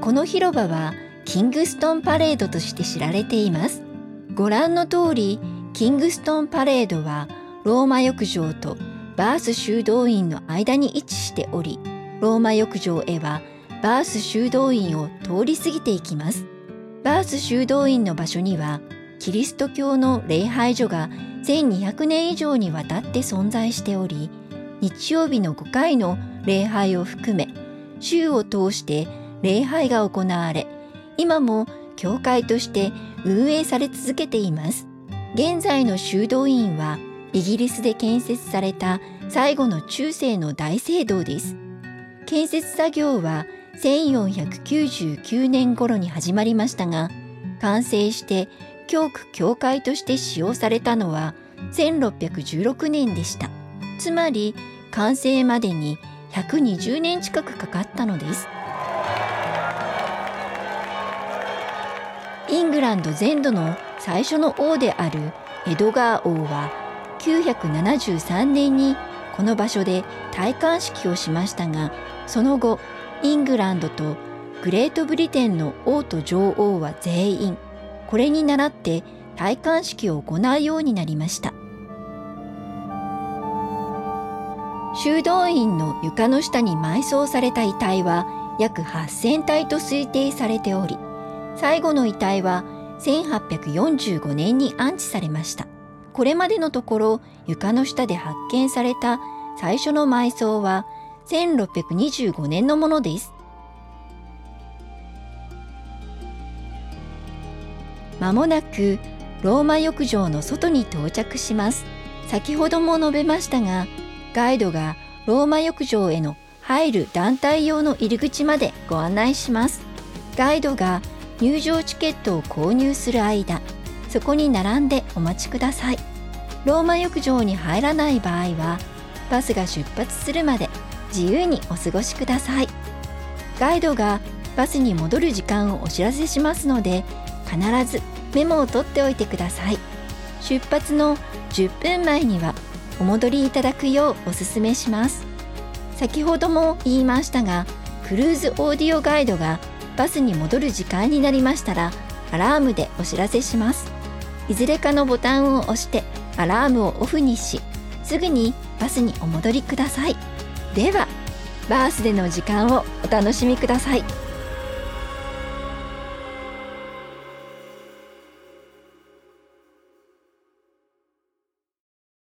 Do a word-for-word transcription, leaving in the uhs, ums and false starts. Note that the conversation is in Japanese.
この広場はキングストンパレードとして知られています。ご覧の通り、キングストンパレードはローマ浴場とバース修道院の間に位置しており、ローマ浴場へはバース修道院を通り過ぎていきます。バース修道院の場所にはキリスト教の礼拝所がせんにひゃくねん以上にわたって存在しており、日曜日のごかいの礼拝を含め週を通して礼拝が行われ、今も教会として運営され続けています。現在の修道院はイギリスで建設された最後の中世の大聖堂です。建設作業はせんよんひゃくきゅうじゅうきゅうねん頃に始まりましたが、完成して教区教会として使用されたのはせんろっぴゃくじゅうろくねんでした。つまり完成までにひゃくにじゅうねん近くかかったのです。イングランド全土の最初の王であるエドガー王はきゅうひゃくななじゅうさんねんにこの場所で戴冠式をしましたが、その後イングランドとグレートブリテンの王と女王は全員これに倣って戴冠式を行うようになりました。修道院の床の下に埋葬された遺体は約はっせんたいと推定されており、最後の遺体はせんはっぴゃくよんじゅうごねんに安置されました。これまでのところ床の下で発見された最初の埋葬はせんろっぴゃくにじゅうごねんのものです。まもなくローマ浴場の外に到着します。先ほども述べましたが、ガイドがローマ浴場への入る団体用の入り口までご案内します。ガイドが入場チケットを購入する間、そこに並んでお待ちください。ローマ浴場に入らない場合は、バスが出発するまで自由にお過ごしください。ガイドがバスに戻る時間をお知らせしますので、必ずメモを取っておいてください。出発のじゅっぷんまえにはお戻りいただくようお勧めします。先ほども言いましたが、クルーズオーディオガイドがバスに戻る時間になりましたら、アラームでお知らせします。いずれかのボタンを押してアラームをオフにし、すぐにバスにお戻りください。では、バースでの時間をお楽しみください。